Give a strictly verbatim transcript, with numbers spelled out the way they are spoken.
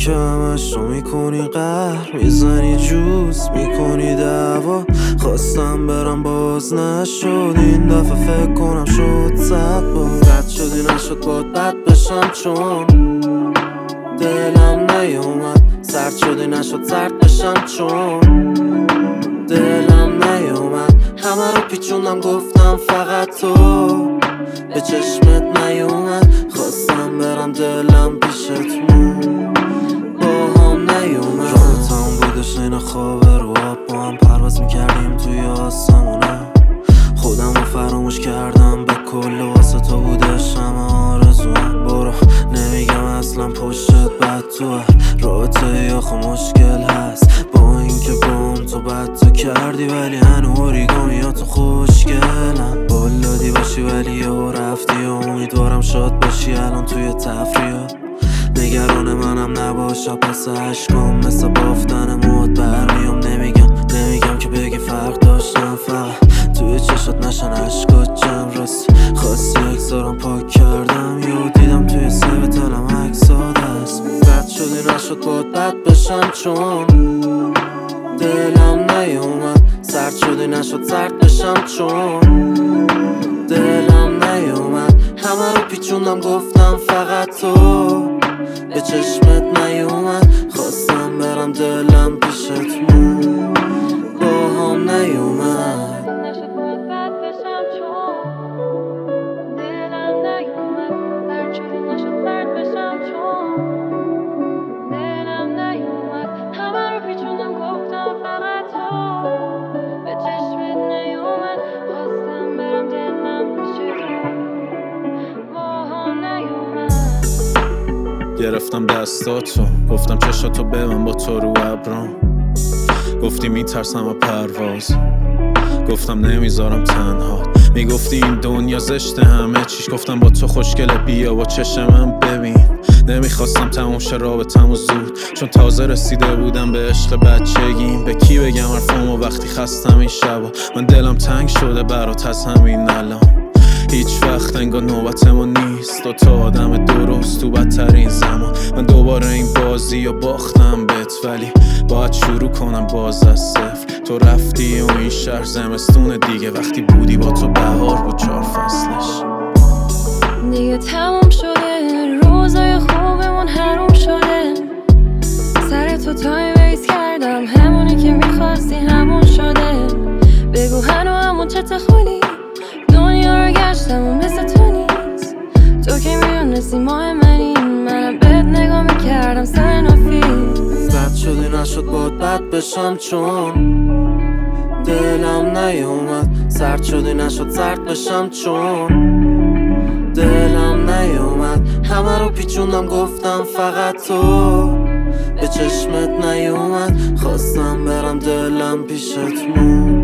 که همش رو میکنی قهر، میزنی جوز میکنی دعوا. خواستم برم باز نشد، این دفعه فکر کنم شد صد بار. بد شدی نشد باد بد بشم چون دلم نیومد. سرد شدی نشد سرد بشم چون دلم نیومد. همه رو پیچوندم گفتم فقط تو به چشمت نیومد. خواستم برم دلم پیشت مون با هم نیومد. رابطمون بودش این خواب رو آب، با هم پرواز میکردیم توی آسمونه. خودم رو فراموش کردم به کل واسه تو بودش همه آرزوام. برو نمیگم اصلا پشتت بد توه، رابطه یا خو مشکل هست با اینکه بام تو بد تو کردی، ولی هنو اوریگامیاتو خوشگلن. بلادی باشی ولی یهو رفتی و امیدوارم شاد باشی الان توی تفریحات. نگران منم نباشم پس عشقام مثل بافتن موت برمیام. نمیگم نمیگم که بگی فرق داشتم، فقط توی چشات نشن عشقات جمع. راستی خواستی اکسارم پاک کردم یا دیدم توی سیب دلم عکسات هست. بد شدی نشد باد بد بشم چون دلم نیومد. سرد شدی نشد سرد بشم چون دلم نیومد. همه رو پیچوندم گفتم فقط تو به چشمت نیومد. خواستم برم دلم پیشت مون با هم نیومد. گرفتم دستاتو گفتم چشاتو ببن با تو رو ابرام. گفتی میترسم و پرواز، گفتم نمیذارم تنها. میگفتی این دنیا زشته همه چیش، گفتم با تو خوشگله بیا با چشم من ببین. نمیخواستم تموم شه رابطمو زود چون تازه رسیده بودم به عشق بچگیم. به کی بگم حرفامو وقتی خستم این شبا، من دلم تنگ شده برات از همین الان. هیچ وقت انگار نوبت ما نیست، دو تا آدم درست تو بدترین زمان. من دوباره این بازی رو باختم بهت، ولی باید شروع کنم باز از صفر. تو رفتی و این شهر زمستون دیگه، وقتی بودی با تو بهار بود چهار فصلش. دیگه تموم شده روزای خوبمون حروم شده. سر تو تایم ویست کردم، همونی که میخواستی همون شده. بگو هنو همون چت خولی دنیا رو گشتم و مثل تو نیست. تو که میدونستی ماه منی، منم بهت نگاه میکردم سر نافیز. بد شدی نشد باد بد بشم چون دلم نیومد. سرد شدی نشد سرد بشم چون دلم نیومد. همه رو پیچوندم گفتم فقط تو به چشمت نیومد. خواستم برم دلم پیشت مون